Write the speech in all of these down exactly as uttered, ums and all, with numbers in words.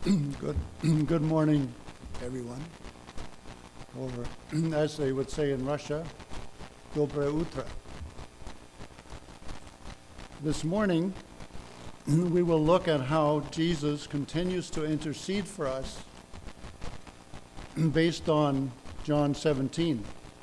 Good, good morning, everyone. Or, as they would say in Russia, Dobre Utra. This morning, we will look at how Jesus continues to intercede for us based on John seventeen.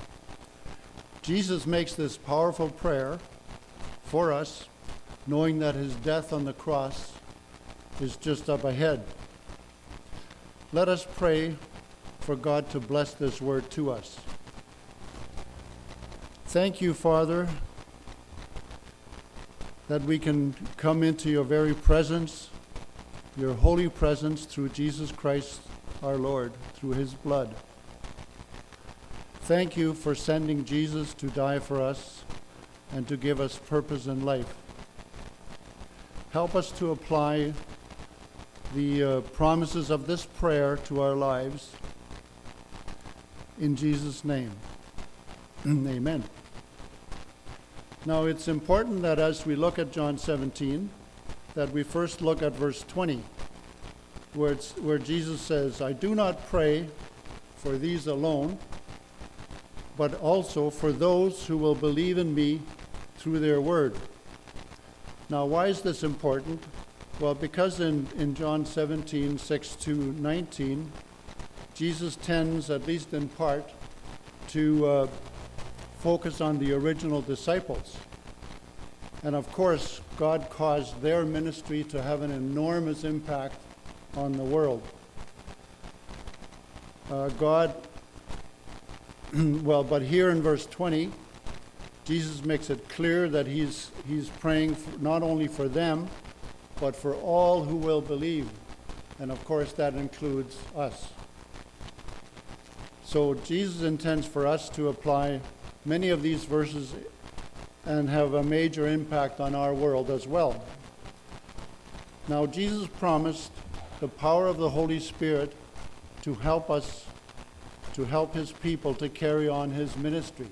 Jesus makes this powerful prayer for us, knowing that his death on the cross is just up ahead. Let us pray for God to bless this word to us. Thank you, Father, that we can come into your very presence, your holy presence through Jesus Christ our Lord, through his blood. Thank you for sending Jesus to die for us and to give us purpose in life. Help us to apply the uh, promises of this prayer to our lives. In Jesus' name, amen. Now it's important that as we look at John seventeen, that we first look at verse twenty, where, it's, where Jesus says, I do not pray for these alone, but also for those who will believe in me through their word. Now, why is this important? Well, because in, in John seventeen, six to nineteen, Jesus tends, at least in part, to uh, focus on the original disciples. And of course, God caused their ministry to have an enormous impact on the world. Uh, God, well, but here in verse twenty, Jesus makes it clear that he's, he's praying for, not only for them, but for all who will believe. And of course, that includes us. So Jesus intends for us to apply many of these verses and have a major impact on our world as well. Now, Jesus promised the power of the Holy Spirit to help us, to help his people to carry on his ministry.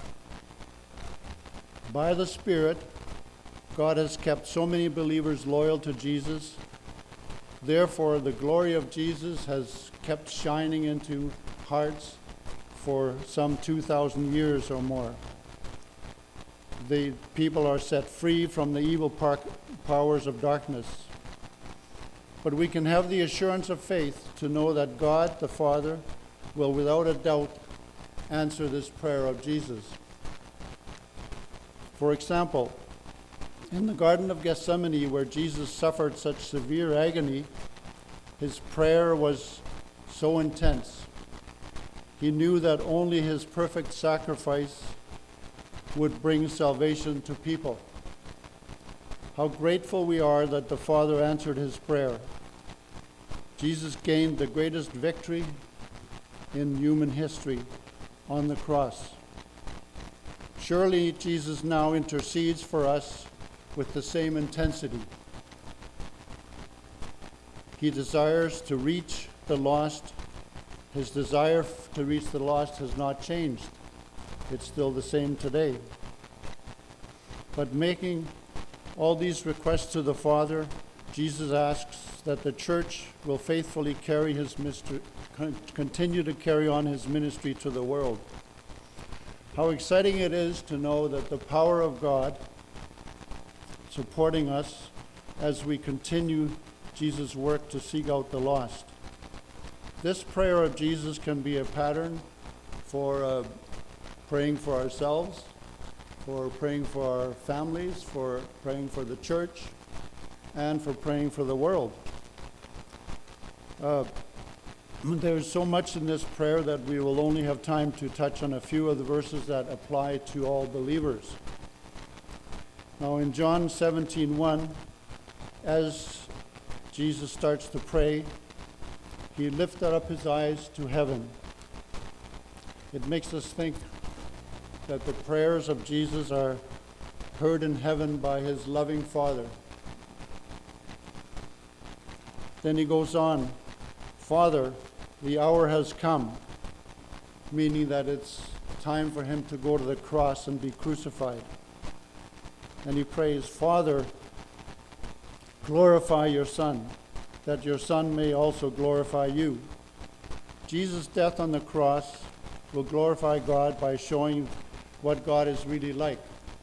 By the Spirit, God has kept so many believers loyal to Jesus. Therefore, the glory of Jesus has kept shining into hearts for some two thousand years or more. The people are set free from the evil par- powers of darkness. But we can have the assurance of faith to know that God, the Father, will without a doubt answer this prayer of Jesus. For example, in the Garden of Gethsemane, where Jesus suffered such severe agony, his prayer was so intense. He knew that only his perfect sacrifice would bring salvation to people. How grateful we are that the Father answered his prayer. Jesus gained the greatest victory in human history on the cross. Surely Jesus now intercedes for us with the same intensity. He desires to reach the lost. His desire to reach the lost has not changed. It's still the same today. But making all these requests to the Father, Jesus asks that the church will faithfully carry his ministry, continue to carry on his ministry to the world. How exciting it is to know that the power of God supporting us as we continue Jesus' work to seek out the lost. This prayer of Jesus can be a pattern for uh, praying for ourselves, for praying for our families, for praying for the church, and for praying for the world. Uh, there's so much in this prayer that we will only have time to touch on a few of the verses that apply to all believers. Now in John seventeen one, as Jesus starts to pray, he lifted up his eyes to heaven. It makes us think that the prayers of Jesus are heard in heaven by his loving Father. Then he goes on, Father, the hour has come, meaning that it's time for him to go to the cross and be crucified. And he prays, Father, glorify your Son, that your Son may also glorify you. Jesus' death on the cross will glorify God by showing what God is really like.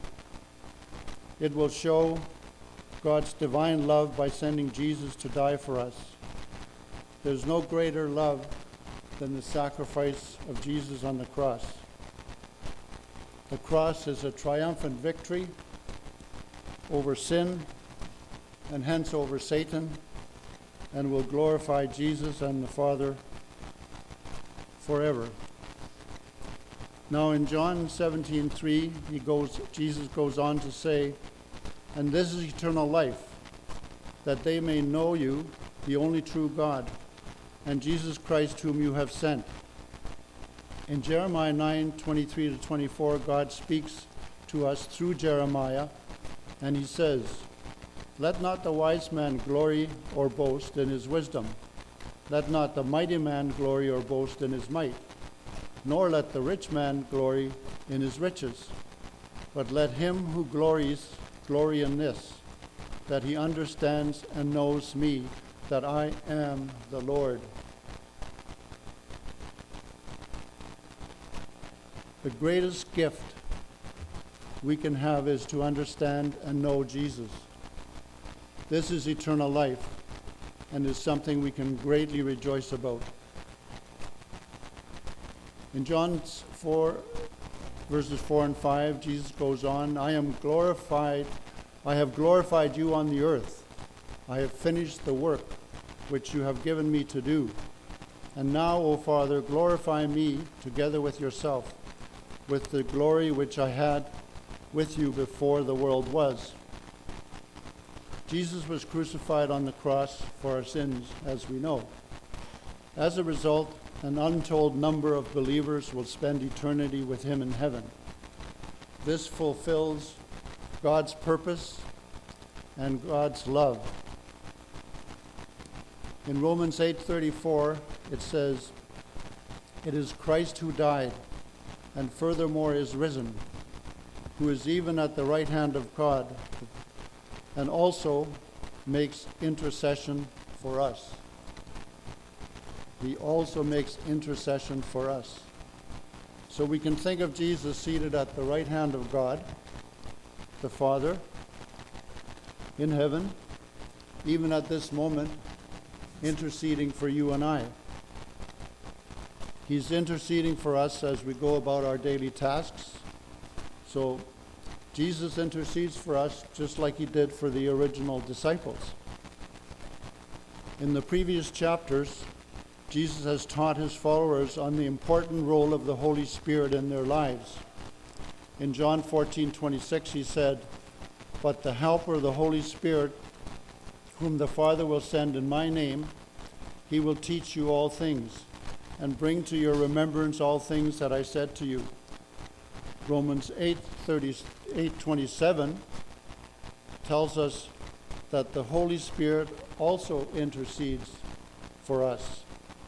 It will show God's divine love by sending Jesus to die for us. There's no greater love than the sacrifice of Jesus on the cross. The cross is a triumphant victory over sin and hence over Satan, and will glorify Jesus and the Father forever. Now in John seventeen three, he goes, Jesus goes on to say, "And this is eternal life, that they may know you, the only true God, and Jesus Christ whom you have sent." In Jeremiah nine twenty-three to twenty-four, God speaks to us through Jeremiah, and he says, "Let not the wise man glory or boast in his wisdom. Let not the mighty man glory or boast in his might. Nor let the rich man glory in his riches. But let him who glories glory in this, that he understands and knows me, that I am the Lord." The greatest gift we can have is to understand and know Jesus. This is eternal life, and is something we can greatly rejoice about. In John four, verses four and five, Jesus goes on, "I am glorified, I have glorified you on the earth. I have finished the work which you have given me to do. And now, O Father, glorify me together with yourself, with the glory which I had with you before the world was." Jesus was crucified on the cross for our sins, as we know. As a result, an untold number of believers will spend eternity with him in heaven. This fulfills God's purpose and God's love. In Romans eight thirty-four, it says, "It is Christ who died, and furthermore is risen, who is even at the right hand of God, and also makes intercession for us." He also makes intercession for us. So we can think of Jesus seated at the right hand of God, the Father, in heaven, even at this moment, interceding for you and I. He's interceding for us as we go about our daily tasks. So Jesus intercedes for us just like he did for the original disciples. In the previous chapters, Jesus has taught his followers on the important role of the Holy Spirit in their lives. In John fourteen twenty-six, he said, "But the Helper, the Holy Spirit, whom the Father will send in my name, he will teach you all things, and bring to your remembrance all things that I said to you." Romans eight twenty-seven tells us that the Holy Spirit also intercedes for us,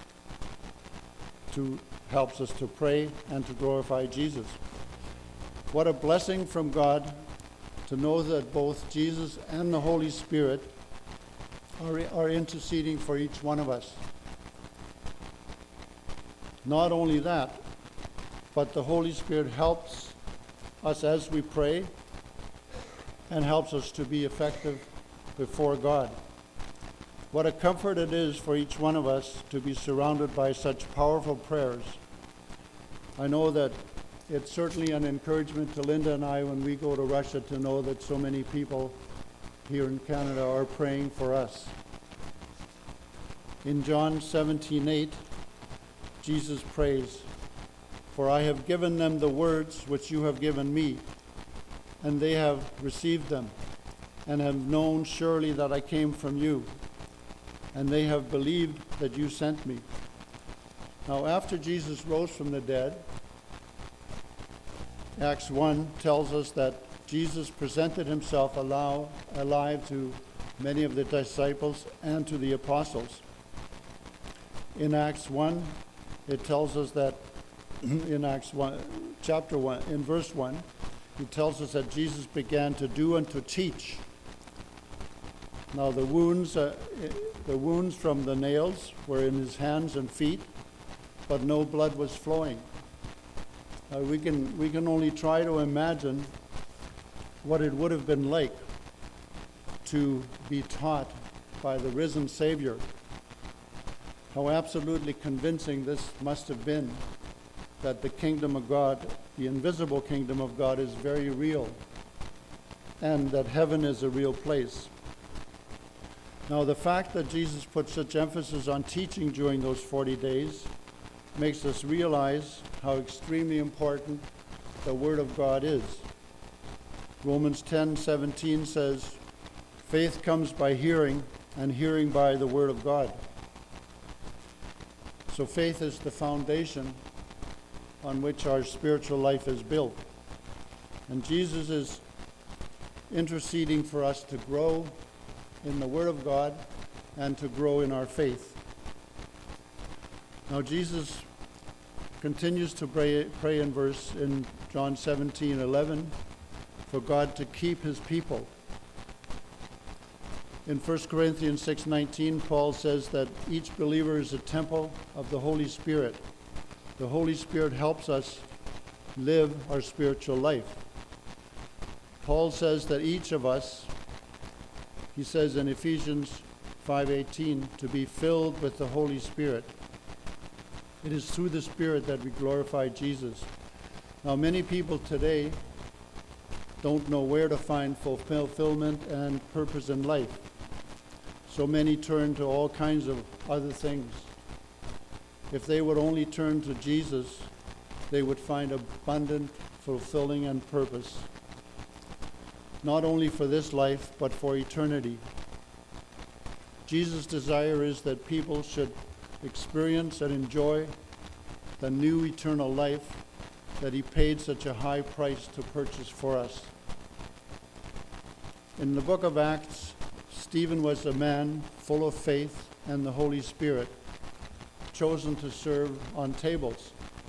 to helps us to pray and to glorify Jesus. What a blessing from God to know that both Jesus and the Holy Spirit are, are interceding for each one of us. Not only that, but the Holy Spirit helps us as we pray and helps us to be effective before God. What a comfort it is for each one of us to be surrounded by such powerful prayers. I know that it's certainly an encouragement to Linda and I when we go to Russia to know that so many people here in Canada are praying for us. In John seventeen eight, Jesus prays, "For I have given them the words which you have given me, and they have received them, and have known surely that I came from you, and they have believed that you sent me." Now, after Jesus rose from the dead, Acts one tells us that Jesus presented himself allow, alive to many of the disciples and to the apostles. In Acts one, it tells us that, in Acts one, chapter one, in verse one, it tells us that Jesus began to do and to teach. Now the wounds, uh, the wounds from the nails were in his hands and feet, but no blood was flowing. Uh, we can we can only try to imagine what it would have been like to be taught by the risen Savior. How absolutely convincing this must have been, that the kingdom of God, the invisible kingdom of God, is very real, and that heaven is a real place. Now, the fact that Jesus put such emphasis on teaching during those forty days makes us realize how extremely important the Word of God is. Romans ten seventeen says, "Faith comes by hearing, and hearing by the Word of God." So faith is the foundation on which our spiritual life is built. And Jesus is interceding for us to grow in the Word of God and to grow in our faith. Now Jesus continues to pray, pray in verse in John seventeen eleven for God to keep his people. In First Corinthians six nineteen, Paul says that each believer is a temple of the Holy Spirit. The Holy Spirit helps us live our spiritual life. Paul says that each of us, he says in Ephesians five eighteen, to be filled with the Holy Spirit. It is through the Spirit that we glorify Jesus. Now, many people today don't know where to find fulfillment and purpose in life. So many turn to all kinds of other things. If they would only turn to Jesus, they would find abundant, fulfilling, and purpose, not only for this life, but for eternity. Jesus' desire is that people should experience and enjoy the new eternal life that he paid such a high price to purchase for us. In the book of Acts, Stephen was a man full of faith and the Holy Spirit, chosen to serve on tables.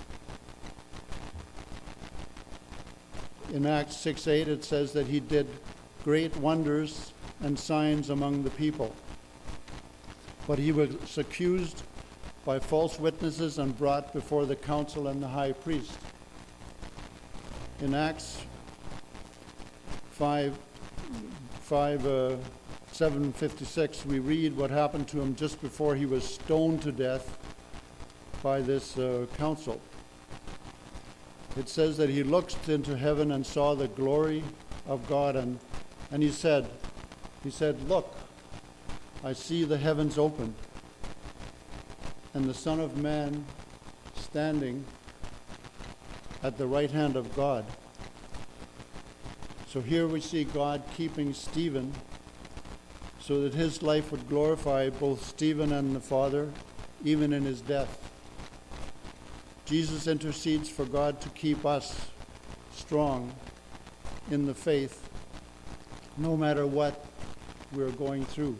In Acts six eight, it says that he did great wonders and signs among the people. But he was accused by false witnesses and brought before the council and the high priest. In Acts five, five uh, seven fifty-six, we read what happened to him just before he was stoned to death by this uh, council. It says that he looked into heaven and saw the glory of God, and, and he said, he said, "Look, I see the heavens opened, and the Son of Man standing at the right hand of God." So here we see God keeping Stephen so that his life would glorify both Stephen and the Father, even in his death. Jesus intercedes for God to keep us strong in the faith, no matter what we're going through.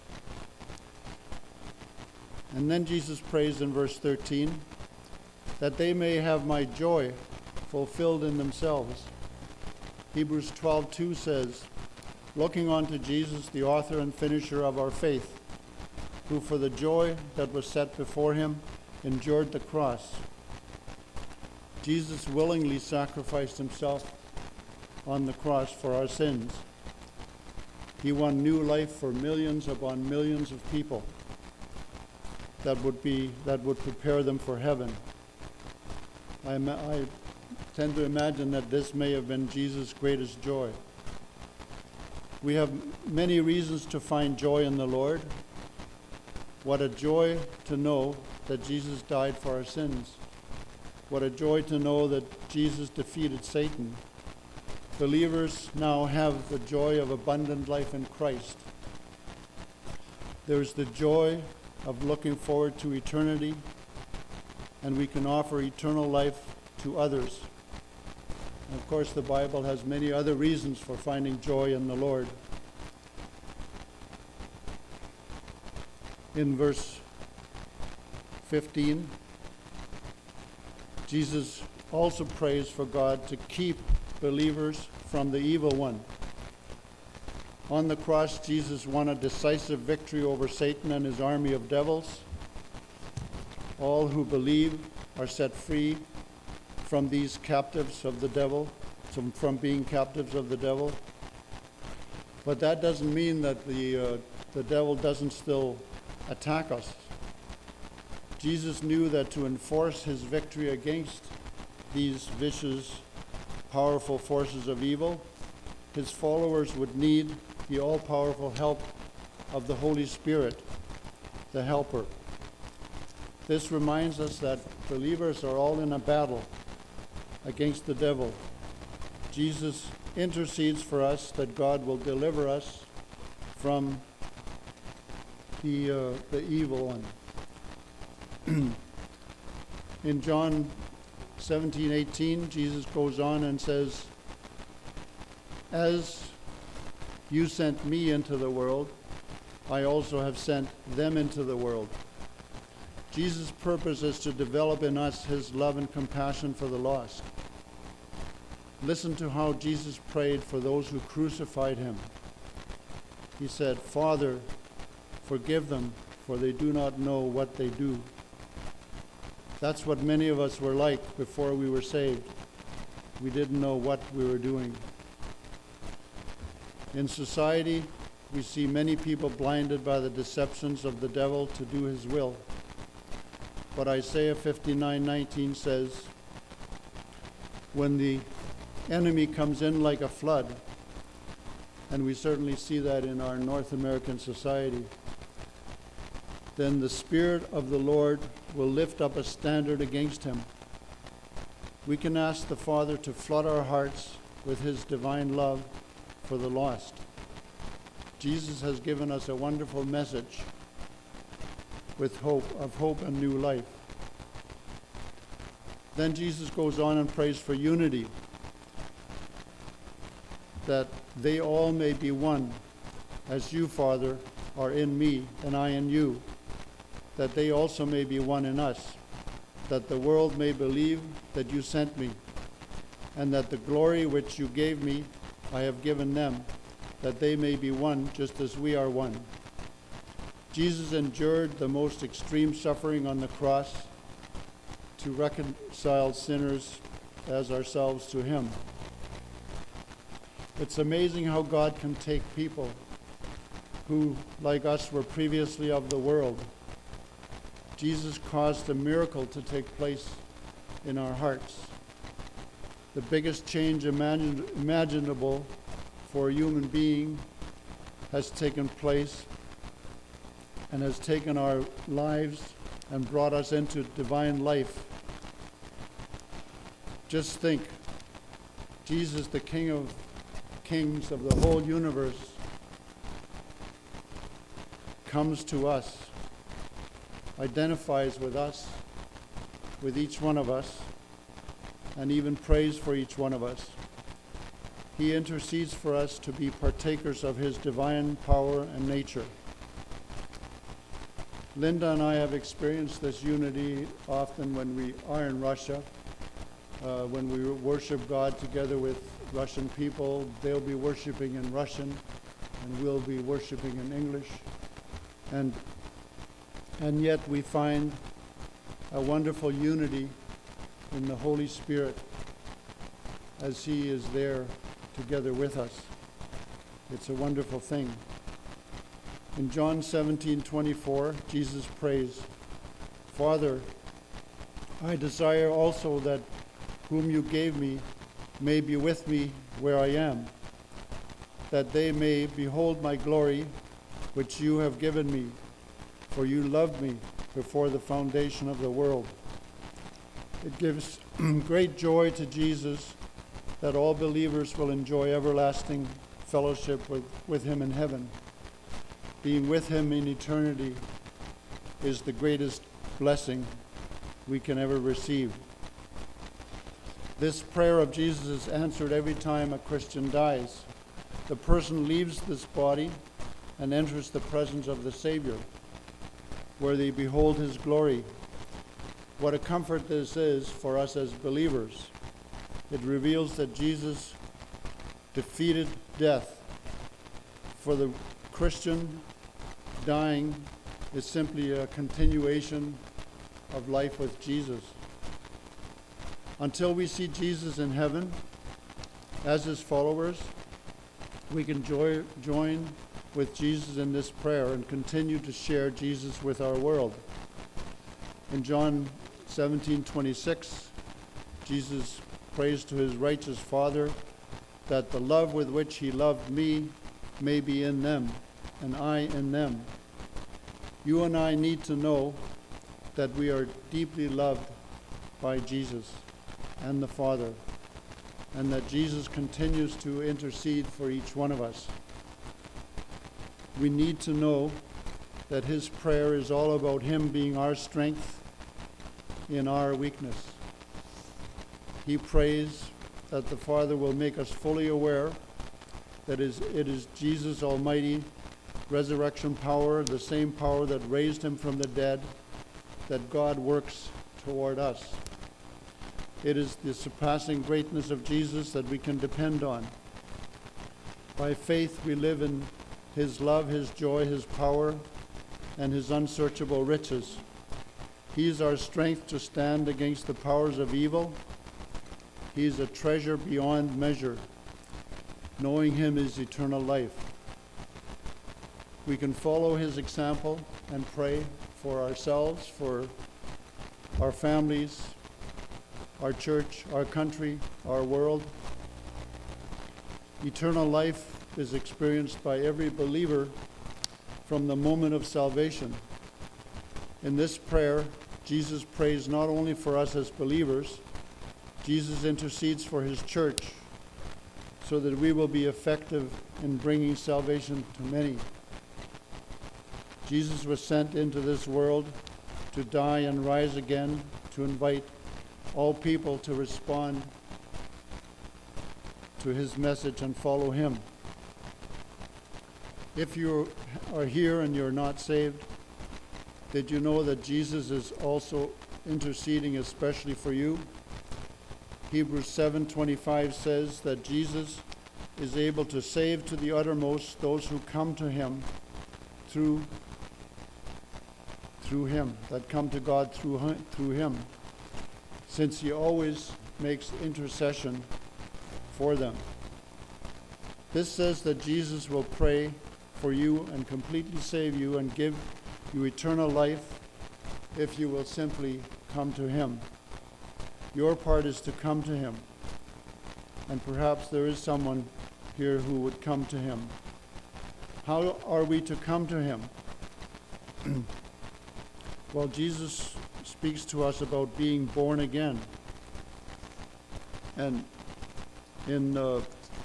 And then Jesus prays in verse thirteen, that they may have my joy fulfilled in themselves. Hebrews twelve two says, looking unto Jesus, the author and finisher of our faith, who for the joy that was set before him endured the cross. Jesus willingly sacrificed himself on the cross for our sins. He won new life for millions upon millions of people that would be that would prepare them for heaven. I, I tend to imagine that this may have been Jesus' greatest joy. We have many reasons to find joy in the Lord. What a joy to know that Jesus died for our sins. What a joy to know that Jesus defeated Satan. Believers now have the joy of abundant life in Christ. There's the joy of looking forward to eternity, and we can offer eternal life to others. And of course, the Bible has many other reasons for finding joy in the Lord. In verse fifteen, Jesus also prays for God to keep believers from the evil one. On the cross, Jesus won a decisive victory over Satan and his army of devils. All who believe are set free from these captives of the devil, from, from being captives of the devil. But that doesn't mean that the, uh, the devil doesn't still attack us. Jesus knew that to enforce his victory against these vicious, powerful forces of evil, his followers would need the all-powerful help of the Holy Spirit, the Helper. This reminds us that believers are all in a battle against the devil. Jesus intercedes for us that God will deliver us from the, uh, the evil one. In John seventeen eighteen, Jesus goes on and says, "As you sent me into the world, I also have sent them into the world." Jesus' purpose is to develop in us his love and compassion for the lost. Listen to how Jesus prayed for those who crucified him. He said, "Father, forgive them, for they do not know what they do." That's what many of us were like before we were saved. We didn't know what we were doing. In society, we see many people blinded by the deceptions of the devil to do his will. But Isaiah fifty-nine nineteen says, when the enemy comes in like a flood, and we certainly see that in our North American society, then the Spirit of the Lord will lift up a standard against him. We can ask the Father to flood our hearts with his divine love for the lost. Jesus has given us a wonderful message with hope, of hope and new life. Then Jesus goes on and prays for unity, that they all may be one, as you, Father, are in me and I in you, that they also may be one in us, that the world may believe that you sent me, and that the glory which you gave me I have given them, that they may be one just as we are one. Jesus endured the most extreme suffering on the cross to reconcile sinners as ourselves to him. It's amazing how God can take people who, like us, were previously of the world. Jesus caused a miracle to take place in our hearts. The biggest change imagine, imaginable for a human being has taken place and has taken our lives and brought us into divine life. Just think, Jesus, the King of Kings of the whole universe, comes to us, identifies with us, with each one of us, and even prays for each one of us. He intercedes for us to be partakers of his divine power and nature. Linda and I have experienced this unity often when we are in Russia, uh, when we worship God together with Russian people. They'll be worshiping in Russian, and we'll be worshiping in English. And and yet we find a wonderful unity in the Holy Spirit as he is there together with us. It's a wonderful thing. In John seventeen twenty-four, Jesus prays, "Father, I desire also that whom you gave me may be with me where I am, that they may behold my glory, which you have given me, for you loved me before the foundation of the world." It gives great joy to Jesus that all believers will enjoy everlasting fellowship with, with him in heaven. Being with him in eternity is the greatest blessing we can ever receive. This prayer of Jesus is answered every time a Christian dies. The person leaves this body and enters the presence of the Savior, where they behold his glory. What a comfort this is for us as believers. It reveals that Jesus defeated death, For the Christian, dying is simply a continuation of life with Jesus. Until we see Jesus in heaven, as his followers, we can joy, join with Jesus in this prayer and continue to share Jesus with our world. In John seventeen twenty-six, Jesus prays to his righteous Father that the love with which he loved me may be in them, and I in them. You and I need to know that we are deeply loved by Jesus and the Father, and that Jesus continues to intercede for each one of us. We need to know that his prayer is all about him being our strength in our weakness. He prays that the Father will make us fully aware that it is Jesus' almighty resurrection power, the same power that raised him from the dead, that God works toward us. It is the surpassing greatness of Jesus that we can depend on. By faith we live in his love, his joy, his power, and his unsearchable riches. He is our strength to stand against the powers of evil. He is a treasure beyond measure. Knowing him is eternal life. We can follow his example and pray for ourselves, for our families, our church, our country, our world. Eternal life is experienced by every believer from the moment of salvation. In this prayer, Jesus prays not only for us as believers, Jesus intercedes for his church so that we will be effective in bringing salvation to many. Jesus was sent into this world to die and rise again, to invite all people to respond to his message and follow him. If you are here and you're not saved, did you know that Jesus is also interceding especially for you? Hebrews seven twenty-five says that Jesus is able to save to the uttermost those who come to him through through him, that come to God through through him, since he always makes intercession for them. This says that Jesus will pray for you and completely save you and give you eternal life if you will simply come to him. Your part is to come to him, and perhaps there is someone here who would come to him. How are we to come to him? Well, Jesus speaks to us about being born again. And in uh,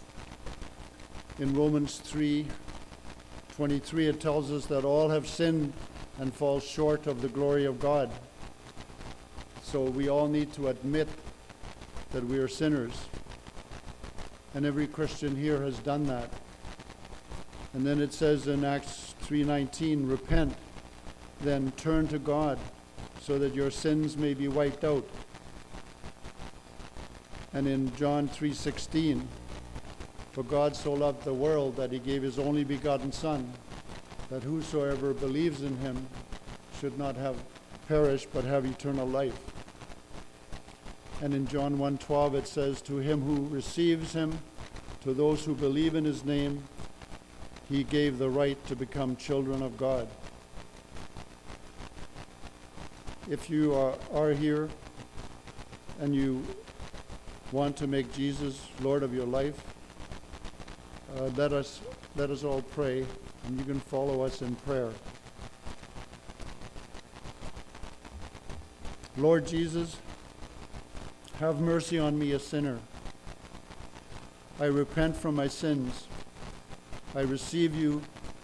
in Romans three twenty-three, it tells us that all have sinned and fall short of the glory of God. So we all need to admit that we are sinners. And every Christian here has done that. And then it says in Acts three nineteen, repent, then turn to God, so that your sins may be wiped out. And in John three sixteen, for God so loved the world that he gave his only begotten Son, that whosoever believes in him should not have perished but have eternal life. And in John one twelve it says, to him who receives him, to those who believe in his name, he gave the right to become children of God. If you are, are here and you want to make Jesus Lord of your life, uh, let us let us all pray, and you can follow us in prayer. Lord Jesus, have mercy on me, a sinner. I repent from my sins. I receive you.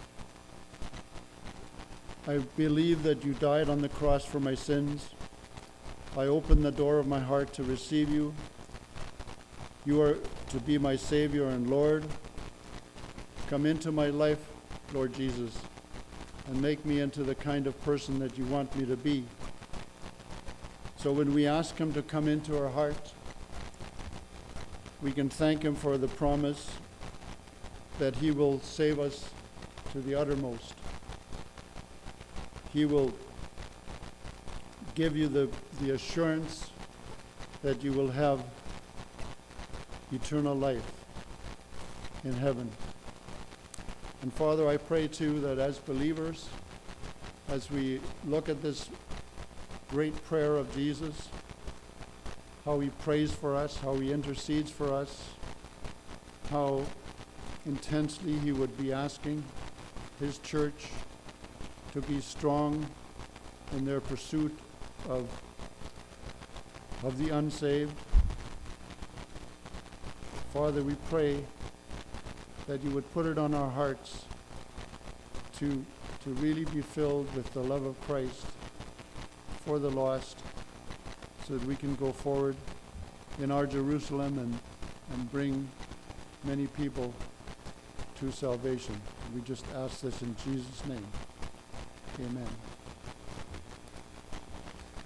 I believe that you died on the cross for my sins. I open the door of my heart to receive you. You are to be my Savior and Lord. Come into my life, Lord Jesus, and make me into the kind of person that you want me to be. So when we ask him to come into our hearts, we can thank him for the promise that he will save us to the uttermost. He will give you the, the assurance that you will have eternal life in heaven. And Father, I pray too that as believers, as we look at this great prayer of Jesus, how he prays for us, how he intercedes for us, how intensely he would be asking his church to be strong in their pursuit of, of the unsaved. Father, we pray that you would put it on our hearts to, to really be filled with the love of Christ for the lost, so that we can go forward in our Jerusalem and, and bring many people to salvation. We just ask this in Jesus' name. Amen.